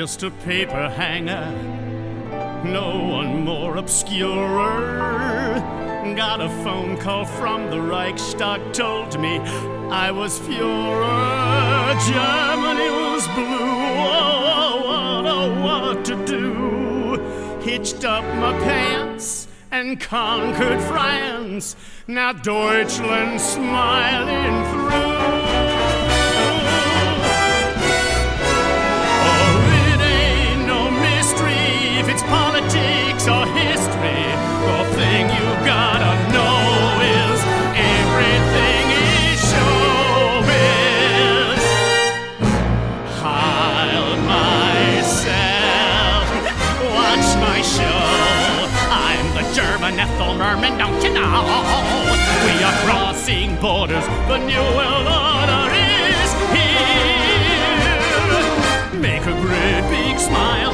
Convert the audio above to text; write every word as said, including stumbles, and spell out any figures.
just a paper hanger, no one more obscure. Got a phone call from the Reichstag, told me I was Führer. Germany was blue, oh, what, oh, what to do? Hitched up my pants and conquered France. Now Deutschland's smiling through. It's politics or history. The thing you gotta know is everything is showbiz. I'll myself watch my show. I'm the German Ethel Merman, don't you know? We are crossing borders. The new world order is here. Make a great big smile